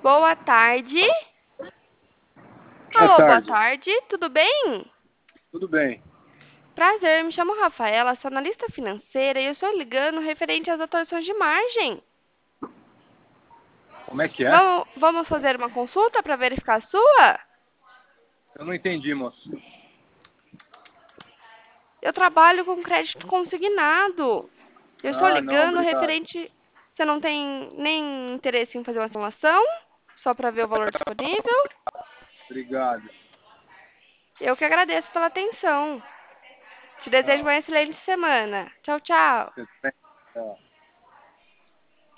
Boa tarde. Boa Alô, boa tarde, tarde. Tudo bem? tudo bem? Prazer, me chamo Rafaela, sou analista financeira e eu estou ligando referente às atualizações de margem. Como é que é? Vamos fazer uma consulta para verificar a sua? Eu não entendi, moço. Eu trabalho com crédito consignado. Eu estou Ah, não, ligando obrigado. referente. Você não tem nem interesse em fazer uma simulação? Só para ver o valor disponível? Obrigado. Eu que agradeço pela atenção. Te desejo Tchau. uma excelente semana. Tchau, tchau. Você também? Tchau.